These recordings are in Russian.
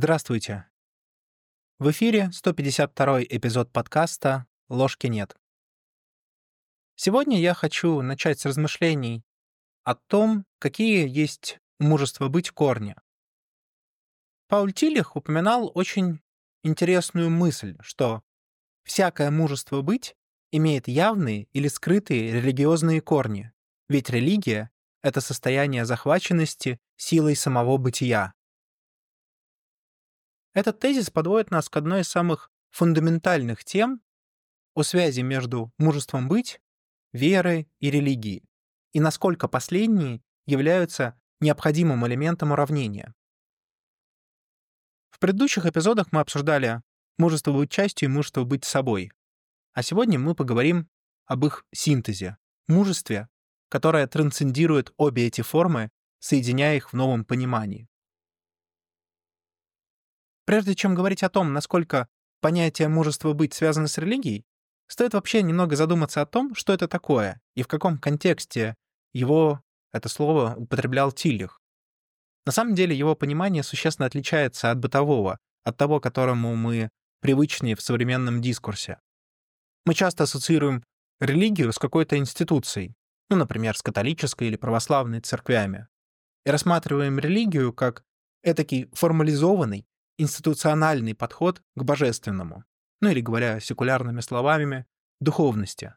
Здравствуйте. В эфире 152-й эпизод подкаста «Ложки нет». Сегодня я хочу начать с размышлений о том, какие есть у мужества быть корни. Пауль Тилих упоминал очень интересную мысль, что всякое мужество быть имеет явные или скрытые религиозные корни, ведь религия — это состояние захваченности силой самого бытия. Этот тезис подводит нас к одной из самых фундаментальных тем о связи между мужеством быть, верой и религией, и насколько последние являются необходимым элементом уравнения. В предыдущих эпизодах мы обсуждали мужество быть частью и мужество быть собой, а сегодня мы поговорим об их синтезе, мужестве, которое трансцендирует обе эти формы, соединяя их в новом понимании. Прежде чем говорить о том, насколько понятие мужества быть связано с религией, стоит вообще немного задуматься о том, что это такое и в каком контексте это слово употреблял Тилих. На самом деле его понимание существенно отличается от бытового, от того, к которому мы привычны в современном дискурсе. Мы часто ассоциируем религию с какой-то институцией, например, с католической или православной церквями, и рассматриваем религию как этакий формализованный, институциональный подход к божественному, или, говоря секулярными словами, духовности.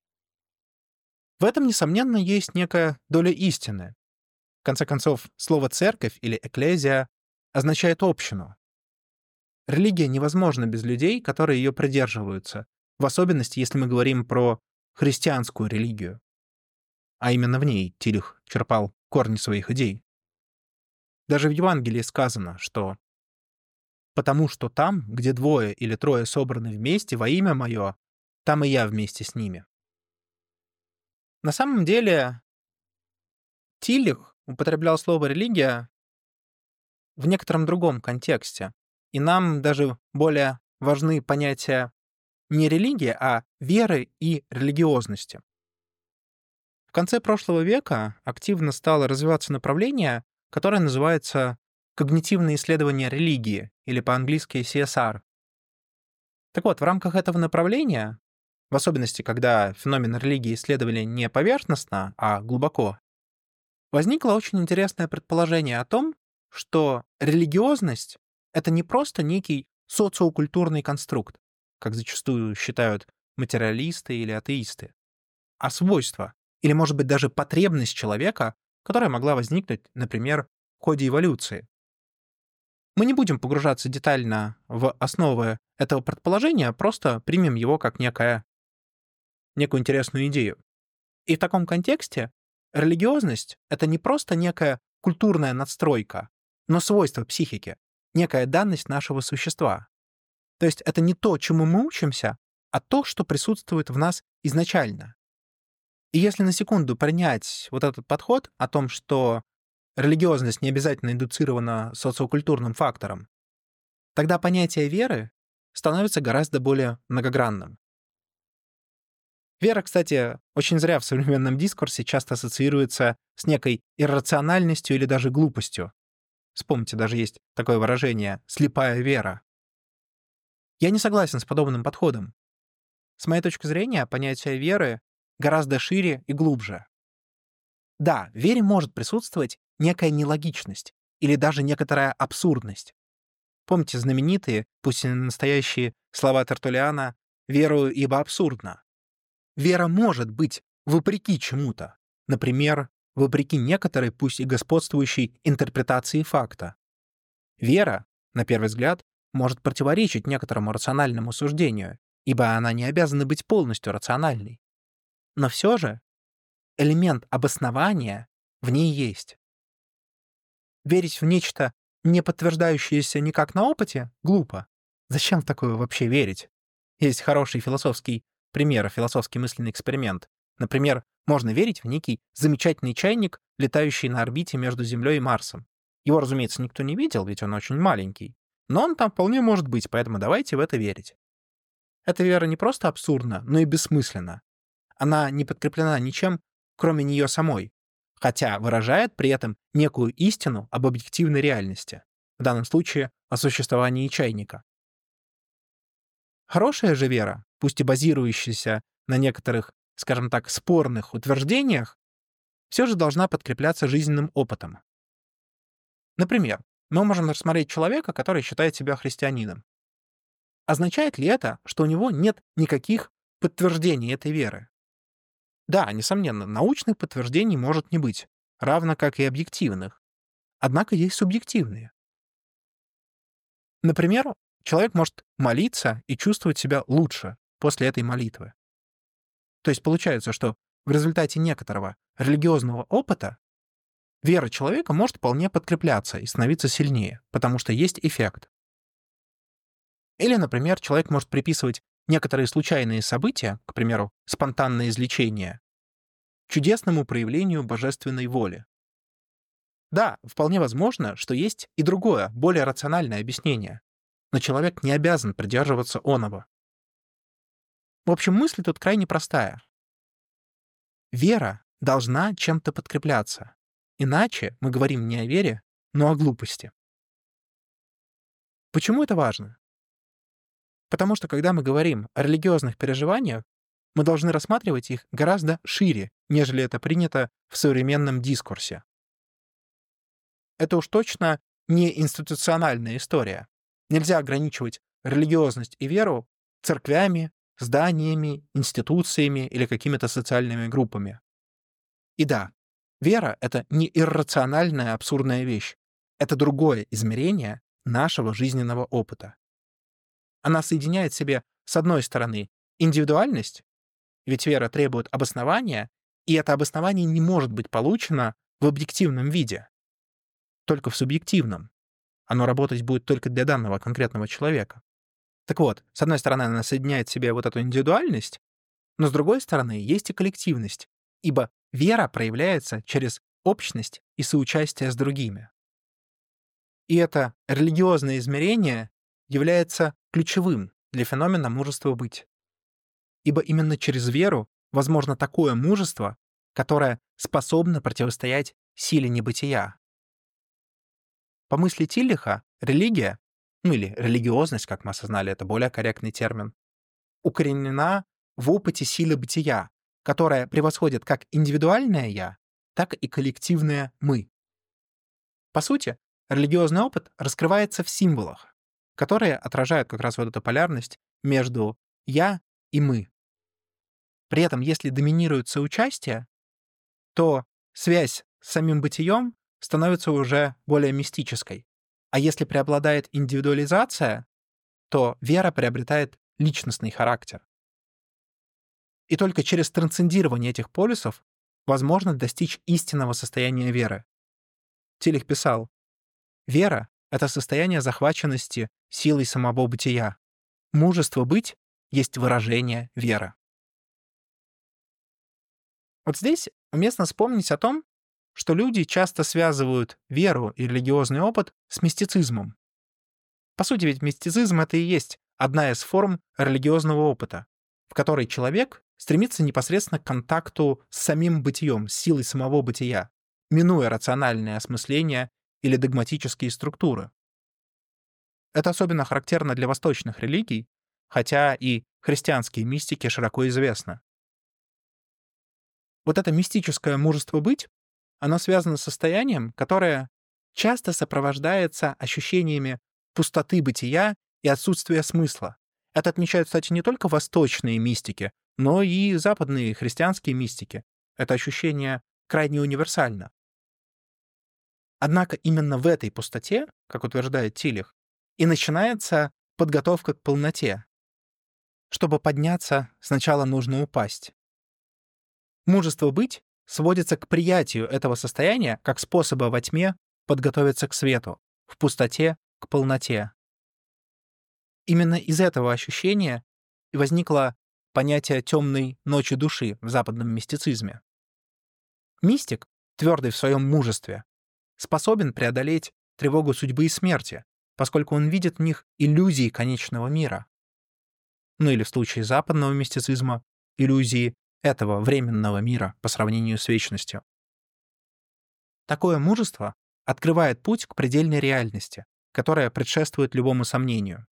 В этом, несомненно, есть некая доля истины. В конце концов, слово «церковь» или «экклезия» означает общину. Религия невозможна без людей, которые ее придерживаются, в особенности, если мы говорим про христианскую религию. А именно в ней Тилих черпал корни своих идей. Даже в Евангелии сказано, что «потому что там, где двое или трое собраны вместе во имя Мое, там и я вместе с ними». На самом деле Тилих употреблял слово «религия» в некотором другом контексте, и нам даже более важны понятия не религии, а веры и религиозности. В конце прошлого века активно стало развиваться направление, которое называется когнитивные исследования религии, или по-английски CSR. Так вот, в рамках этого направления, в особенности, когда феномен религии исследовали не поверхностно, а глубоко, возникло очень интересное предположение о том, что религиозность — это не просто некий социокультурный конструкт, как зачастую считают материалисты или атеисты, а свойство, или, может быть, даже потребность человека, которая могла возникнуть, например, в ходе эволюции. Мы не будем погружаться детально в основы этого предположения, просто примем его как некую интересную идею. И в таком контексте религиозность — это не просто некая культурная надстройка, но свойство психики, некая данность нашего существа. То есть это не то, чему мы учимся, а то, что присутствует в нас изначально. И если на секунду принять вот этот подход о том, что религиозность не обязательно индуцирована социокультурным фактором, тогда понятие веры становится гораздо более многогранным. Вера, кстати, очень зря в современном дискурсе часто ассоциируется с некой иррациональностью или даже глупостью. Вспомните, даже есть такое выражение «слепая вера». Я не согласен с подобным подходом. С моей точки зрения, понятие веры гораздо шире и глубже. Да, в вере может присутствовать некая нелогичность или даже некоторая абсурдность. Помните знаменитые, пусть и настоящие слова Тертуллиана «верую, ибо абсурдно». Вера может быть вопреки чему-то, например, вопреки некоторой, пусть и господствующей интерпретации факта. Вера, на первый взгляд, может противоречить некоторому рациональному суждению, ибо она не обязана быть полностью рациональной. Но все же элемент обоснования в ней есть. Верить в нечто, не подтверждающееся никак на опыте, глупо. Зачем в такое вообще верить? Есть хороший философский пример, философский мысленный эксперимент. Например, можно верить в некий замечательный чайник, летающий на орбите между Землей и Марсом. Его, разумеется, никто не видел, ведь он очень маленький. Но он там вполне может быть, поэтому давайте в это верить. Эта вера не просто абсурдна, но и бессмысленна. Она не подкреплена ничем, кроме нее самой, хотя выражает при этом некую истину об объективной реальности. в данном случае о существовании чайника. Хорошая же вера, пусть и базирующаяся на некоторых, скажем так, спорных утверждениях, все же должна подкрепляться жизненным опытом. Например, мы можем рассмотреть человека, который считает себя христианином. Означает ли это, что у него нет никаких подтверждений этой веры? Да, несомненно, научных подтверждений может не быть, равно как и объективных. Однако есть субъективные. Например, человек может молиться и чувствовать себя лучше после этой молитвы. То есть получается, что в результате некоторого религиозного опыта вера человека может вполне подкрепляться и становиться сильнее, потому что есть эффект. Или, например, человек может приписывать некоторые случайные события, к примеру, спонтанное излечение, чудесному проявлению божественной воли. Да, вполне возможно, что есть и другое, более рациональное объяснение, но человек не обязан придерживаться оного. В общем, мысль тут крайне простая. Вера должна чем-то подкрепляться, иначе мы говорим не о вере, но о глупости. Почему это важно? Потому что когда мы говорим о религиозных переживаниях, мы должны рассматривать их гораздо шире, нежели это принято в современном дискурсе. Это уж точно не институциональная история. Нельзя ограничивать религиозность и веру церквями, зданиями, институциями или какими-то социальными группами. И да, вера — это не иррациональная абсурдная вещь. Это другое измерение нашего жизненного опыта. Она соединяет в себе, с одной стороны, индивидуальность, ведь вера требует обоснования, и это обоснование не может быть получено в объективном виде, только в субъективном. Оно работать будет только для данного конкретного человека. Так вот, с одной стороны, она соединяет в себе вот эту индивидуальность, но с другой стороны, есть и коллективность, ибо вера проявляется через общность и соучастие с другими. И это религиозное измерение является ключевым для феномена мужества быть. Ибо именно через веру возможно такое мужество, которое способно противостоять силе небытия. По мысли Тиллиха, религия, или религиозность, как мы осознали, это более корректный термин, укоренена в опыте силы бытия, которая превосходит как индивидуальное «я», так и коллективное «мы». По сути, религиозный опыт раскрывается в символах, которые отражают как раз вот эту полярность между «я» и «мы». При этом, если доминирует соучастие, то связь с самим бытием становится уже более мистической. А если преобладает индивидуализация, то вера приобретает личностный характер. И только через трансцендирование этих полюсов возможно достичь истинного состояния веры. Тиллих писал: «Вера — это состояние захваченности силой самого бытия. Мужество быть есть выражение веры». Вот здесь уместно вспомнить о том, что люди часто связывают веру и религиозный опыт с мистицизмом. По сути, ведь мистицизм — это и есть одна из форм религиозного опыта, в которой человек стремится непосредственно к контакту с самим бытием, с силой самого бытия, минуя рациональное осмысление или догматические структуры. Это особенно характерно для восточных религий, хотя и христианские мистики широко известны. Вот это мистическое мужество быть, оно связано с состоянием, которое часто сопровождается ощущениями пустоты бытия и отсутствия смысла. Это отмечают, кстати, не только восточные мистики, но и западные христианские мистики. Это ощущение крайне универсально. Однако именно в этой пустоте, как утверждает Тиллих, и начинается подготовка к полноте. Чтобы подняться, сначала нужно упасть. Мужество быть сводится к приятию этого состояния как способа во тьме подготовиться к свету, в пустоте — к полноте. Именно из этого ощущения и возникло понятие темной ночи души в западном мистицизме. Мистик, твердый в своем мужестве, способен преодолеть тревогу судьбы и смерти, поскольку он видит в них иллюзии конечного мира. Ну или в случае западного мистицизма — иллюзии этого временного мира по сравнению с вечностью. Такое мужество открывает путь к предельной реальности, которая предшествует любому сомнению.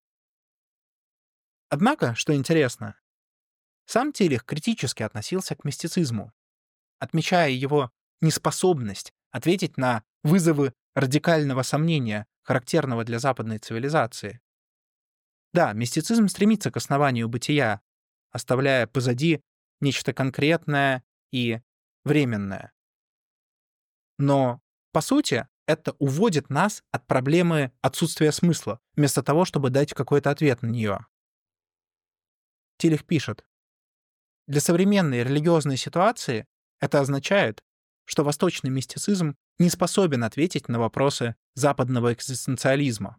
Однако, что интересно, сам Тилих критически относился к мистицизму, отмечая его неспособность ответить на вызовы радикального сомнения, характерного для западной цивилизации. Да, мистицизм стремится к основанию бытия, оставляя позади нечто конкретное и временное. Но, по сути, это уводит нас от проблемы отсутствия смысла, вместо того, чтобы дать какой-то ответ на нее. Тилих пишет: для современной религиозной ситуации это означает, что восточный мистицизм не способен ответить на вопросы западного экзистенциализма.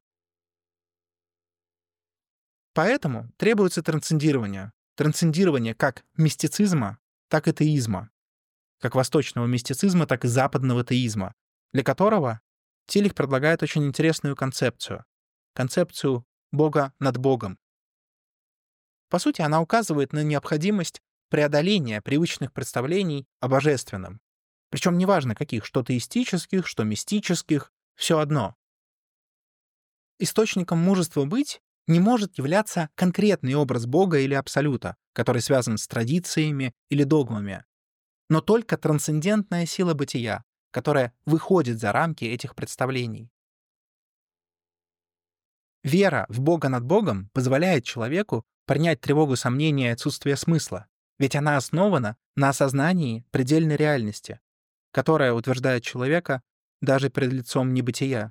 Поэтому требуется трансцендирование. Трансцендирование как мистицизма, так и теизма. Как восточного мистицизма, так и западного теизма, для которого Тилих предлагает очень интересную концепцию. Концепцию Бога над Богом. По сути, она указывает на необходимость преодоления привычных представлений о божественном. Причем неважно каких, что теистических, что мистических, все одно. Источником мужества быть не может являться конкретный образ Бога или Абсолюта, который связан с традициями или догмами, но только трансцендентная сила бытия, которая выходит за рамки этих представлений. Вера в Бога над Богом позволяет человеку принять тревогу сомнения и отсутствия смысла, ведь она основана на осознании предельной реальности, которая утверждает человека даже перед лицом небытия.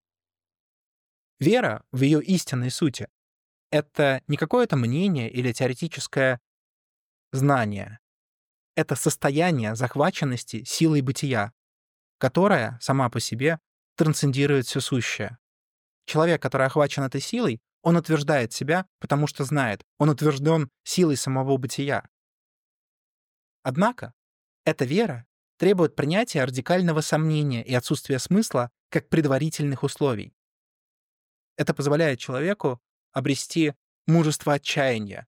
Вера в ее истинной сути — это не какое-то мнение или теоретическое знание. Это состояние захваченности силой бытия, которая сама по себе трансцендирует все сущее. Человек, который охвачен этой силой, он утверждает себя, потому что знает, он утвержден силой самого бытия. Однако эта вера требует принятия радикального сомнения и отсутствия смысла как предварительных условий. Это позволяет человеку обрести мужество отчаяния.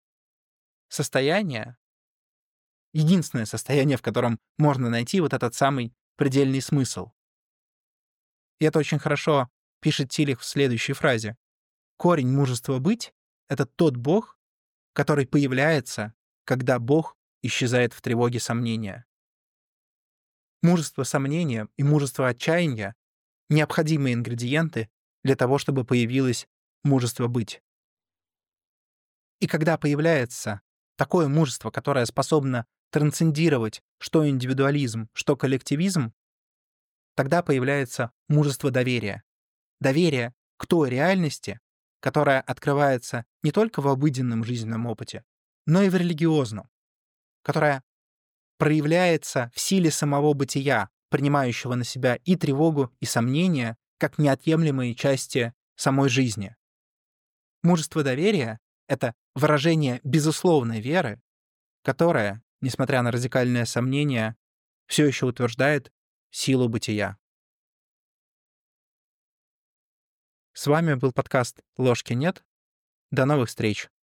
Единственное состояние, в котором можно найти вот этот самый предельный смысл. И это очень хорошо пишет Тилих в следующей фразе. Корень мужества быть — это тот Бог, который появляется, когда Бог исчезает в тревоге сомнения. Мужество сомнения и мужество отчаяния — необходимые ингредиенты для того, чтобы появилось мужество быть. И когда появляется такое мужество, которое способно трансцендировать что индивидуализм, что коллективизм, тогда появляется мужество доверия. Доверие к той реальности, которая открывается не только в обыденном жизненном опыте, но и в религиозном, которая проявляется в силе самого бытия, принимающего на себя и тревогу, и сомнения, как неотъемлемые части самой жизни. Мужество доверия — это выражение безусловной веры, которая, несмотря на радикальное сомнение, все еще утверждает силу бытия. С вами был подкаст «Ложки нет». До новых встреч!